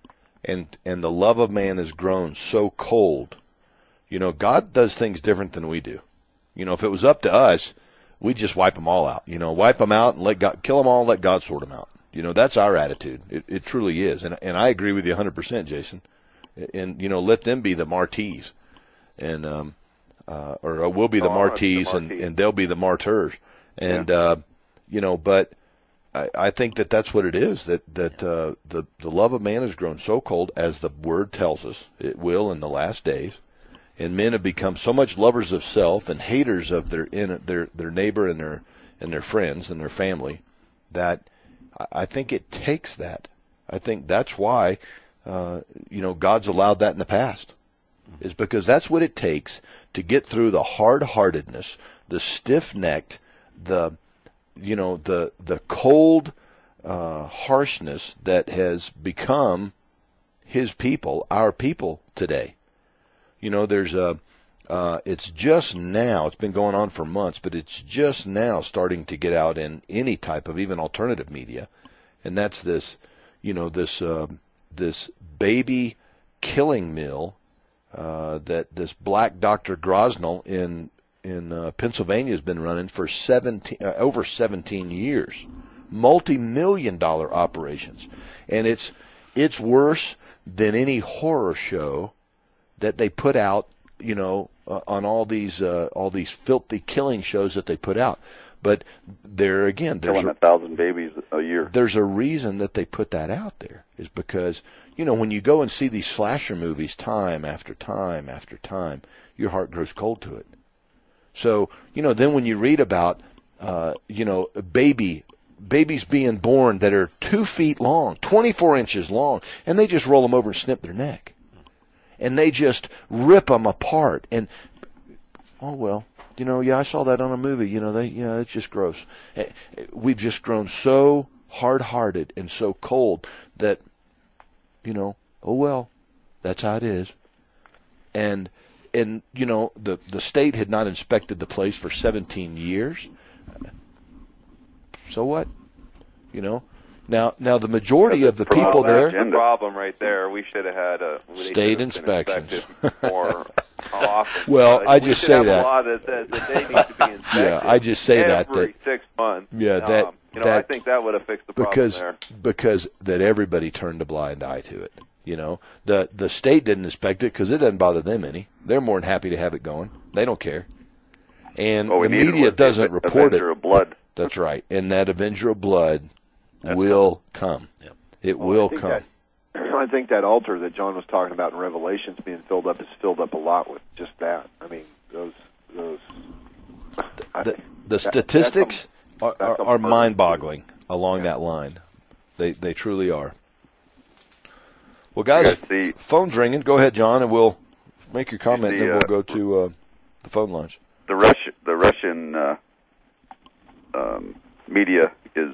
and and the love of man has grown so cold. You know, God does things different than we do. You know, if it was up to us, we'd just wipe them all out. You know, wipe them out and let God kill them all, and let God sort them out. You know, that's our attitude. It, it truly is, and and I agree with you one hundred percent, Jason. And you know, let them be the martyrs, and um, uh, or we'll be the Oh, I like the martyrs, and martyrs. and they'll be the martyrs, and uh, you know, but. I, I think that that's what it is, that, that uh, the, the love of man has grown so cold, as the Word tells us it will in the last days, and men have become so much lovers of self and haters of their in, their their neighbor and their and their friends and their family, that I, I think it takes that. I think that's why uh, you know God's allowed that in the past, is because that's what it takes to get through the hard-heartedness, the stiff-necked, the you know, the the cold uh, harshness that has become his people, our people today. You know, there's a, uh, it's just now, it's been going on for months, but it's just now starting to get out in any type of even alternative media. And that's this, you know, this, uh, this baby killing mill uh, that this black Doctor Grosnell in in uh, Pennsylvania has been running for seventeen, uh, over seventeen years, multi-million dollar operations, and it's it's worse than any horror show that they put out, you know, uh, on all these uh, all these filthy killing shows that they put out. But there again, there's Killing a, a thousand babies a year. there's a reason that they put that out there, is because, you know, when you go and see these slasher movies time after time after time, your heart grows cold to it. So, you know, then when you read about, uh, you know, a baby, babies being born that are two feet long, twenty-four inches long, and they just roll them over and snip their neck. And they just rip them apart. And, oh, well, you know, yeah, I saw that on a movie. You know, they, yeah, it's just gross. We've just grown so hard-hearted and so cold that, you know, oh well, that's how it is. And and you know, the the state had not inspected the place for seventeen years. So what? You know. Now, now the majority of the people there. That's the problem right there. We should have had a state inspections more often. Well, uh, I we just should say have that. A law that says that they need to be inspected. Yeah, I just say that every that six months. Yeah, that um, you know, that, I think that would have fixed the problem because there. because that everybody turned a blind eye to it. You know, the the state didn't inspect it because it doesn't bother them any. They're more than happy to have it going. They don't care, and well, we the media doesn't the report it. Avenger of blood. That's right, and that Avenger of blood That's will come. Yep. It Well, will I think come. That, I think that altar that John was talking about in Revelations being filled up is filled up a lot with just that. I mean, those those. I, The, the that- statistics that's a- are, that's are, a are murder. mind-boggling along that line. They they truly are. Well, guys, You guys see- phone's ringing. Go ahead, John, and we'll make your comment, see, and then we'll uh, go to uh, the phone lines. The Russian the Russian uh, um, media is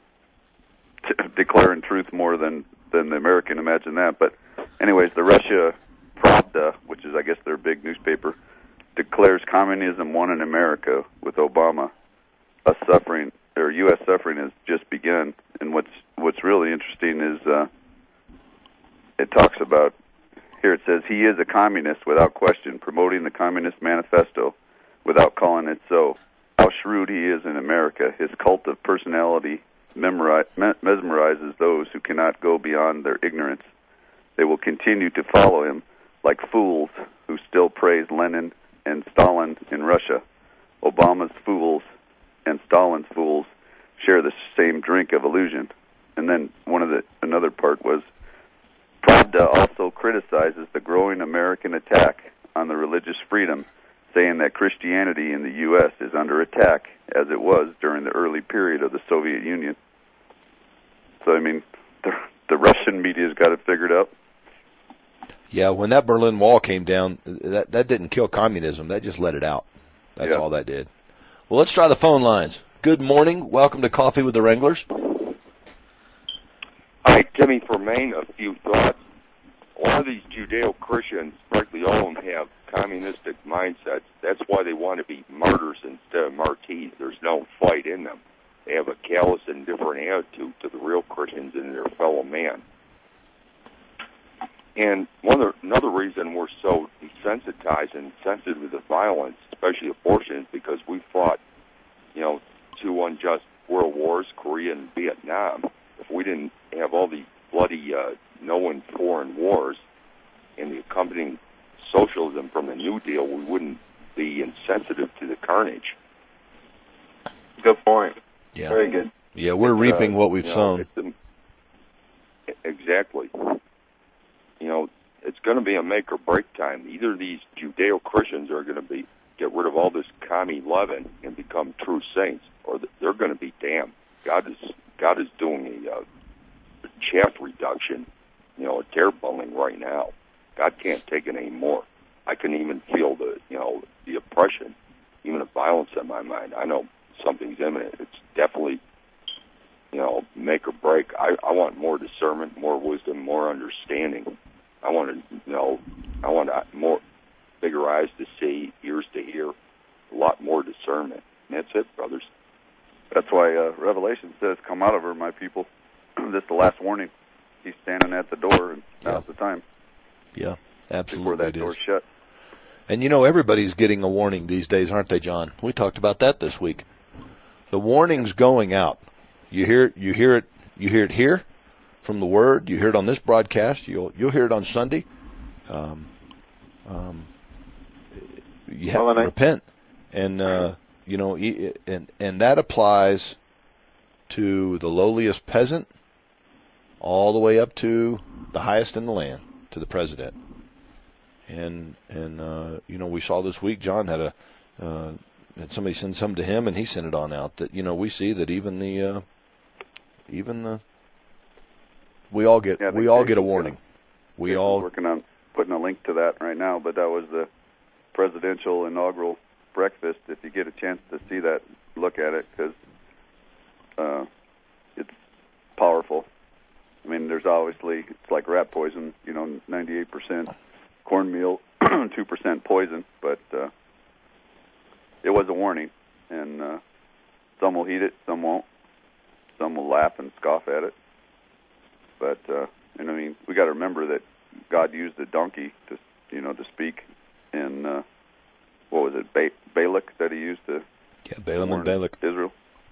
t- declaring truth more than than the American. Imagine that. But anyways, the Russia Pravda, which is I guess their big newspaper, declares communism won in America with Obama. Us suffering or U S suffering has just begun. And what's what's really interesting is uh, it talks about here. It says he is a communist without question, promoting the Communist Manifesto without calling it so. How shrewd he is in America. His cult of personality memori- me- mesmerizes those who cannot go beyond their ignorance. They will continue to follow him like fools who still praise Lenin and Stalin in Russia. Obama's fools and Stalin's fools share the same drink of illusion. And then one of the another part was Pravda also criticizes the growing American attack on the religious freedom, saying that Christianity in the U S is under attack, as it was during the early period of the Soviet Union. So, I mean, the, the Russian media's got it figured out. Yeah, when that Berlin Wall came down, that that didn't kill communism. That just let it out. That's Yeah. all that did. Well, let's try the phone lines. Good morning. Welcome to Coffee with the Wranglers. Hi, Timmy from Maine. A few thoughts. A lot of these Judeo-Christians, practically all of them, have communistic mindsets. That's why they want to be martyrs instead of martyrs. There's no fight in them. They have a callous and different attitude to the real Christians and their fellow man. And one other, another reason we're so desensitized and sensitive to violence, especially abortion, is because we fought, you know, two unjust world wars, Korea and Vietnam. If we didn't have all these bloody, uh, known foreign wars and the accompanying socialism from the New Deal, we wouldn't be insensitive to the carnage. Good point. Yeah. Very good. Yeah, we're It's, reaping uh, what we've you know, sown. it's a- exactly. You know, it's going to be a make or break time. Either these Judeo-Christians are going to be get rid of all this commie leaven and become true saints, or they're going to be damned. God is God is doing a, uh, a chaff reduction, you know, a tear bowling right now. God can't take it anymore. I can even feel the, you know, the oppression, even the violence in my mind. I know something's imminent. It's definitely, you know, make or break. I, I want more discernment, more wisdom, more understanding. I want to, you know, I want to more bigger eyes to see, ears to hear, a lot more discernment. And that's it, brothers. That's why uh, Revelation says, "Come out of her, my people." This is the last warning. He's standing at the door, and now's Yeah. the time Yeah, before absolutely that it door's is. shut. And you know, everybody's getting a warning these days, aren't they, John? We talked about that this week. The warning's going out. You hear you hear it you hear it here from the Word. You hear it on this broadcast. You'll you'll hear it on Sunday. Um, um, you have Well, and to I- repent, and uh, you know, e- and and that applies to the lowliest peasant, all the way up to the highest in the land, to the president. And and uh, you know, we saw this week John had a uh, had somebody send some to him, and he sent it on out. That, you know, we see that even the uh, even the we all get Yeah, I we think all Jason's get a gonna- warning. We Jason's all working on putting a link to that right now, but that was the presidential inaugural breakfast if you get a chance to see that, look at it, because uh, it's powerful. I mean, there's obviously, it's like rat poison, you know, ninety-eight percent cornmeal, two percent poison, but uh, it was a warning, and uh, some will heed it, some won't. Some will laugh and scoff at it. But, uh, and I mean, we got to remember that God used a donkey to, you know, to speak, and uh, what was it, ba- Balak that he used to Yeah, Balaam warn and Balak. Israel?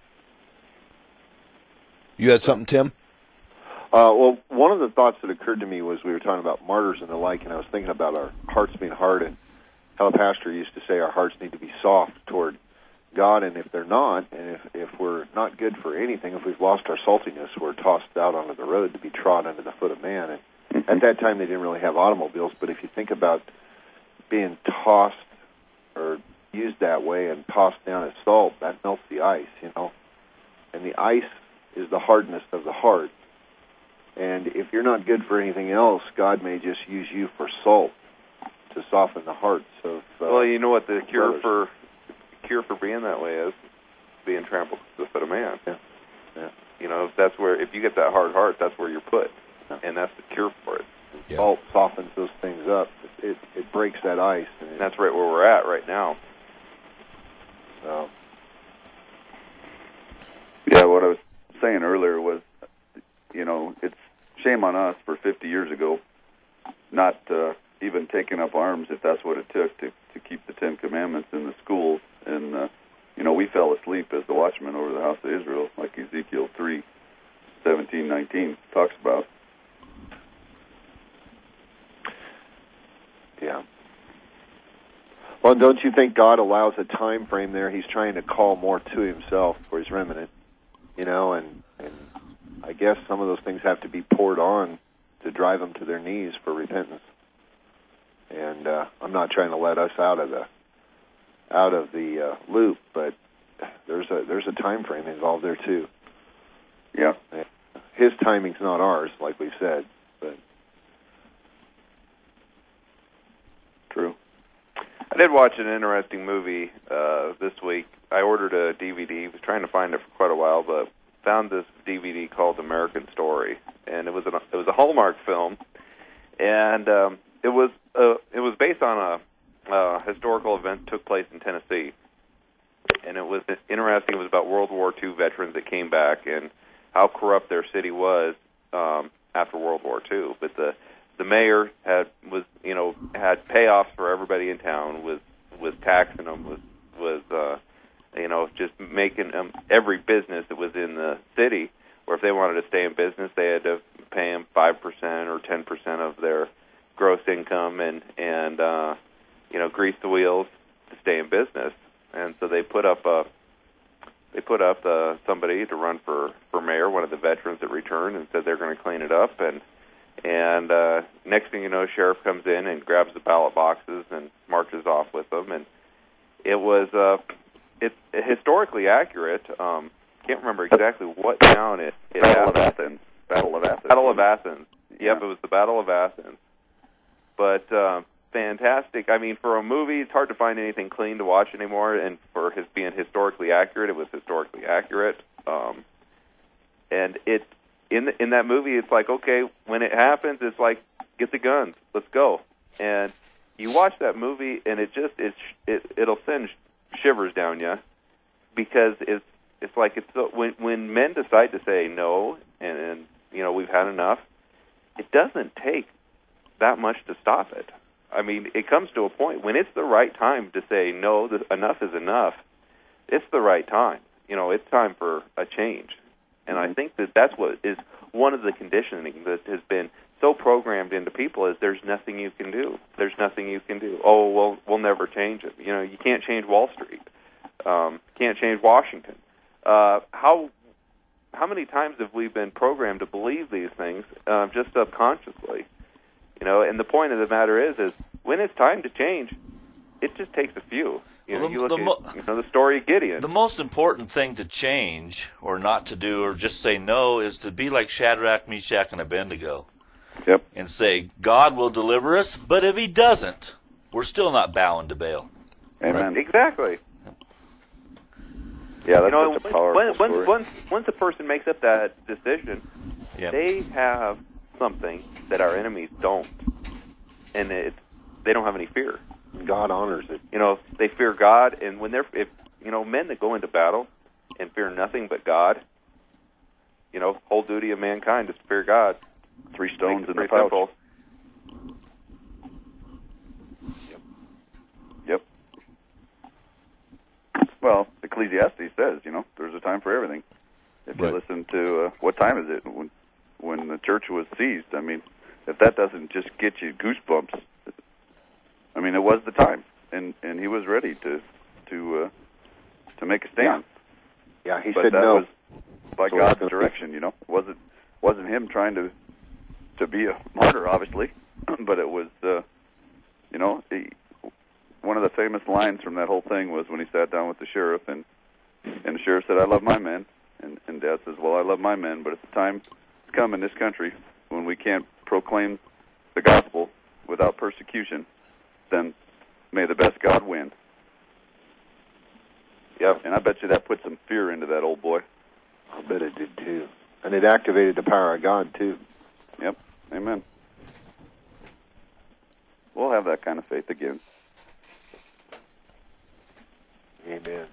You had something, Tim? Uh, well, one of the thoughts that occurred to me was we were talking about martyrs and the like, and I was thinking about our hearts being hard, and how a pastor used to say our hearts need to be soft toward God, and if they're not, and if, if we're not good for anything, if we've lost our saltiness, we're tossed out onto the road to be trod under the foot of man. And at that time, they didn't really have automobiles, but if you think about being tossed or used that way and tossed down as salt, that melts the ice, you know. And the ice is the hardness of the heart. And if you're not good for anything else, God may just use you for salt to soften the hearts of uh, Well, you know what the cure brothers. for cure for being that way is? Being trampled to the foot of man. Yeah. Yeah. You know, that's where, if you get that hard heart, that's where you're put. Yeah. And that's the cure for it. Yeah. Salt softens those things up. It, it, it breaks that ice. And, And it, that's right where we're at right now. so, Yeah, what I was saying earlier was, you know, it's shame on us for fifty years ago not uh, even taking up arms if that's what it took to, to keep the Ten Commandments in the schools. And, uh, you know, we fell asleep as the watchmen over the house of Israel, like Ezekiel three, seventeen, nineteen talks about. yeah. Well, don't you think God allows a time frame there? He's trying to call more to himself for his remnant, you know, and, and I guess some of those things have to be poured on to drive them to their knees for repentance. And uh, I'm not trying to let us out of the out of the uh, loop, but there's a there's a time frame involved there too. Yeah. His timing's not ours, like we've said, but True. I did watch an interesting movie uh, this week. I ordered a D V D. Was trying to find it for quite a while, but found this D V D called American Story, and it was an, it was a Hallmark film, and um, it was uh, it was based on a uh, historical event that took place in Tennessee, and it was interesting. It was about World War Two veterans that came back and how corrupt their city was um, after World War Two. But the the mayor had was you know had payoffs for everybody in town, was was taxing them, was was uh, you know just making them every business that was in the city, or if they wanted to stay in business, they had to pay them five percent or ten percent of their gross income, and and uh, you know grease the wheels to stay in business. And so they put up a they put up uh, somebody to run for for mayor, one of the veterans that returned, and said they're going to clean it up. And and uh, next thing you know, sheriff comes in and grabs the ballot boxes and marches off with them. And it was uh, it's historically accurate. Um, can't remember exactly what town it, it Battle of happened. Athens. Battle of Athens. Battle of Athens. Yep, Yeah. it was the Battle of Athens. But uh, fantastic. I mean, for a movie, it's hard to find anything clean to watch anymore. And for his being historically accurate, it was historically accurate. Um, and it in the, in that movie, it's like, okay, when it happens, it's like, get the guns, let's go. And you watch that movie, and it just it it it'll send shivers down you, because it's it's like it's so, when when men decide to say no, and, and you know we've had enough, it doesn't take that much to stop it. I mean, it comes to a point when it's the right time to say no, that enough is enough. It's the right time. You know, it's time for a change. And I think that that's what is one of the conditioning that has been so programmed into people is there's nothing you can do. There's nothing you can do. Oh, well, we'll never change it. You know, you can't change Wall Street. Um, can't change Washington. Uh, how how many times have we been programmed to believe these things uh, just subconsciously? You know, and the point of the matter is, is when it's time to change, it just takes a few. You know, Well, the- you look the at mo- you know, the story of Gideon. The most important thing to change or not to do or just say no is to be like Shadrach, Meshach, and Abednego. Yep. And say, God will deliver us, but if he doesn't, we're still not bowing to Baal. Amen. Exactly. Yeah, that's You know, such a powerful when, when, story. once once a person makes up that decision, Yep. they have something that our enemies don't, and it they don't have any fear. God honors it. You know, they fear God, and when they're if you know men that go into battle and fear nothing but God, you know, whole duty of mankind is to fear God. Three Makes stones it in the pretty pouch. simple. Yep. Well, Ecclesiastes says, you know, there's a time for everything. If you Right. listen to, uh, what time is it? When, when the church was seized, I mean, if that doesn't just get you goosebumps, I mean, it was the time, and, and he was ready to to uh, to make a stand. Yeah, he but said that no. was by So God's it's gonna be- direction, you know. wasn't wasn't him trying to to be a martyr, obviously, but it was, uh, you know, he, one of the famous lines from that whole thing was when he sat down with the sheriff, and and the sheriff said, "I love my men," and and Dad says, "Well, I love my men, but if the time come in this country when we can't proclaim the gospel without persecution, then may the best God win." Yep. And I bet you that put some fear into that old boy. I bet it did too. And it activated the power of God too. Yep. Amen. We'll have that kind of faith again. Amen.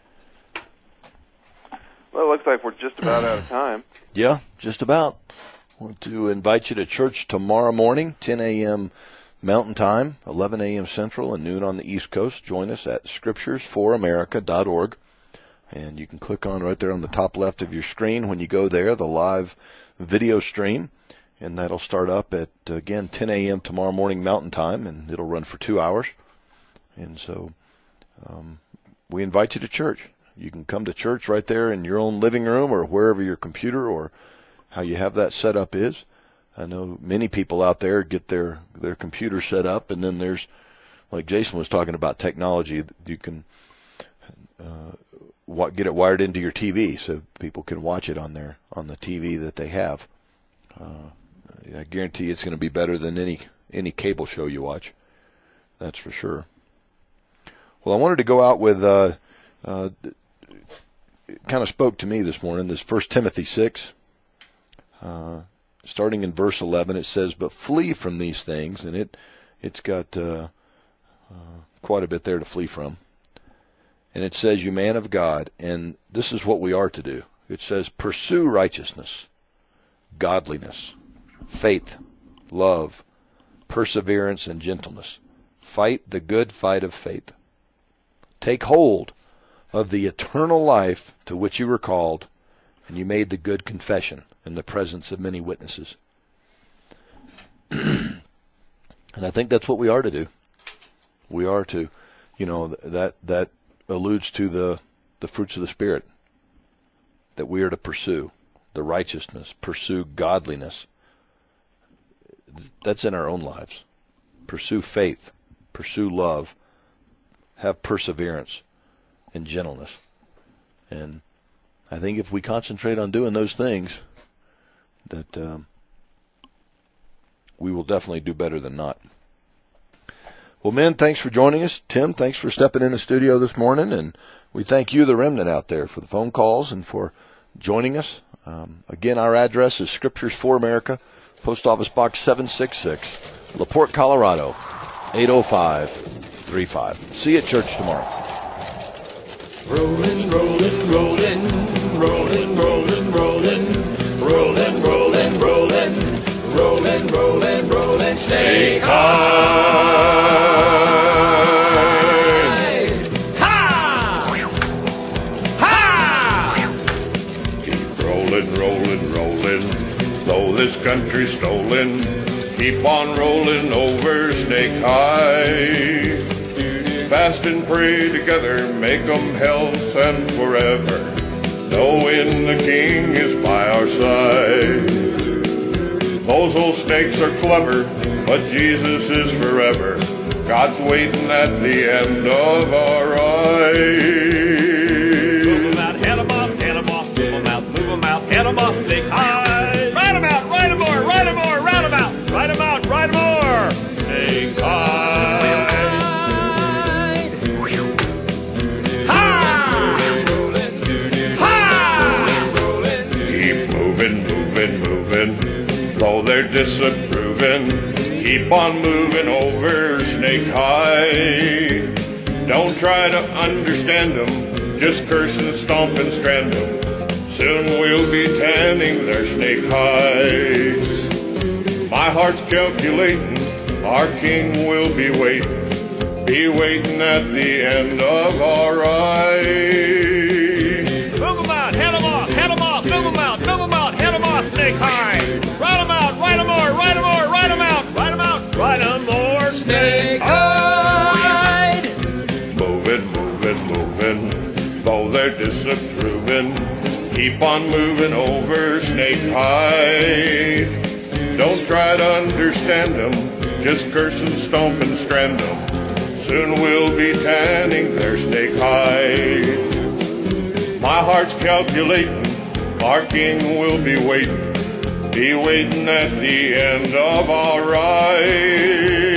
Well, it looks like we're just about out of time. Yeah, just about. Want to invite you to church tomorrow morning, ten a.m. Mountain Time, eleven a.m. Central, and noon on the East Coast. Join us at scriptures for america dot org. And you can click on right there on the top left of your screen when you go there, the live video stream. And that'll start up at, again, ten a.m. tomorrow morning Mountain Time, and it'll run for two hours. And so um, we invite you to church. You can come to church right there in your own living room or wherever your computer or how you have that set up is. I know many people out there get their, their computer set up, and then there's, like Jason was talking about technology, you can uh, get it wired into your T V so people can watch it on their on the T V that they have. Uh, I guarantee it's going to be better than any any cable show you watch. That's for sure. Well, I wanted to go out with, uh, uh, it kind of spoke to me this morning, this First Timothy six. Uh, starting in verse eleven, it says, "But flee from these things," and it, it's got uh, uh, quite a bit there to flee from. And it says, "You man of God," and this is what we are to do. It says, "Pursue righteousness, godliness, faith, love, perseverance, and gentleness. Fight the good fight of faith. Take hold of the eternal life to which you were called, and you made the good confession in the presence of many witnesses." And I think that's what we are to do. We are to, you know, that that alludes to the, the fruits of the Spirit that we are to pursue. The righteousness, pursue godliness. That's in our own lives. Pursue faith, pursue love, have perseverance and gentleness. And I think if we concentrate on doing those things, that um, we will definitely do better than not. Well, men, thanks for joining us. Tim, thanks for stepping in the studio this morning. And we thank you, the remnant out there, for the phone calls and for joining us. Um, again, our address is Scriptures for America, Post Office Box seven six six, LaPorte, Colorado, eight oh five three five. See you at church tomorrow. Rolling, rolling, rolling, rolling, rolling, rolling, rolling, rolling, rolling, rolling, rolling, rolling, stay high. Ha! Ha! Keep rolling, rolling, rolling, though this country's stolen. Keep on rolling over Snake High. Fast and pray together, make 'em health and forever, knowing the King is by our side. Those old snakes are clever, but Jesus is forever. God's waiting at the end of our ride. Move 'em out, head 'em off, head 'em off, move 'em out, move 'em out, head 'em off, Snake High. Ride 'em out, ride 'em more, ride 'em more, ride 'em out, ride 'em out, ride 'em more, Snake High. they're disapproving, keep on moving over Snake High. Don't try to understand them, just curse and stomp and strand them. Soon we'll be tanning their snake hides. My heart's calculating, our king will be waiting, be waiting at the end of our ride. Move them out, head them off, head them off, move them out, move them out, head them off, Snake High. Ride them out, ride them more, ride them more, ride them out, ride them out, ride them more, Snake High. Moving, moving, moving, though they're disapproving, keep on moving over Snake High. Don't try to understand them, just curse and stomp and strand them. Soon we'll be tanning their snake hide. My heart's calculating, our king will be waiting, be waiting at the end of our ride.